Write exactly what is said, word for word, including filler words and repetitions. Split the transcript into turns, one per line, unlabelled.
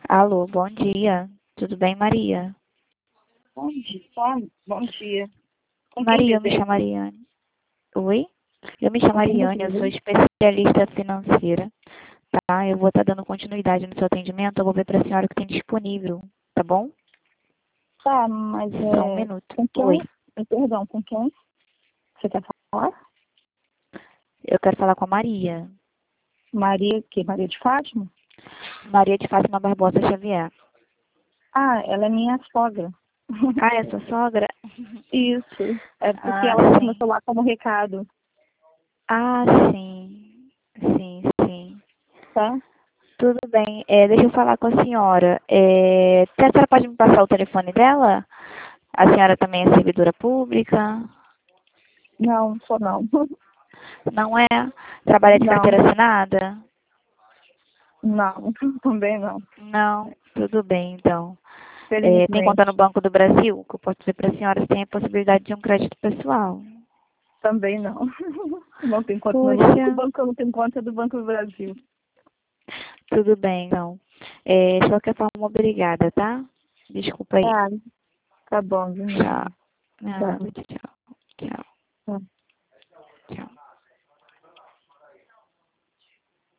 Alô, bom dia. Tudo bem, Maria?
Bom dia, tá? Bom dia. Com quem
Maria, eu me
deseja?
chamo Ariane. Oi? Eu me chamo
Com quem
Ariane, eu sou
deseja?
especialista financeira, tá? Eu vou estar dando continuidade no seu atendimento, eu vou ver para a senhora o que tem disponível, tá bom?
Tá, mas
Só um
é,
minuto.
com
Oi.
quem? eh, Perdão, com quem você quer falar?
Eu quero falar com a Maria.
Maria, que? Maria de Fátima?
Maria de Fátima Barbosa Xavier.
Ah, ela é minha sogra.
Ah, é sua sogra?
Isso. É porque
Ah,
ela deixou meu
sim.
celular como recado,
Ah, sim. Sim, sim.
tá?
Tudo bem. É, deixa eu falar com a senhora. É, a senhora pode me passar o telefone dela? A senhora também é servidora pública?
Não, sou não.
Não é? Trabalha de
Não,
carteira assinada?
não, também não.
Não. Tudo bem, então. É, tem conta no
Felizmente,
Banco do Brasil? Que eu posso dizer para a senhora se tem a possibilidade de um crédito pessoal.
também não. Não tem conta. No único
Poxa,
banco que eu não tenho conta é do Banco do Brasil.
tudo bem, então. É, de qualquer forma, obrigada, tá? Desculpa aí.
Ah, tá bom, de
Tchau.
nada.
Nada,
Tchau.
tchau. Tchau.
Tchau.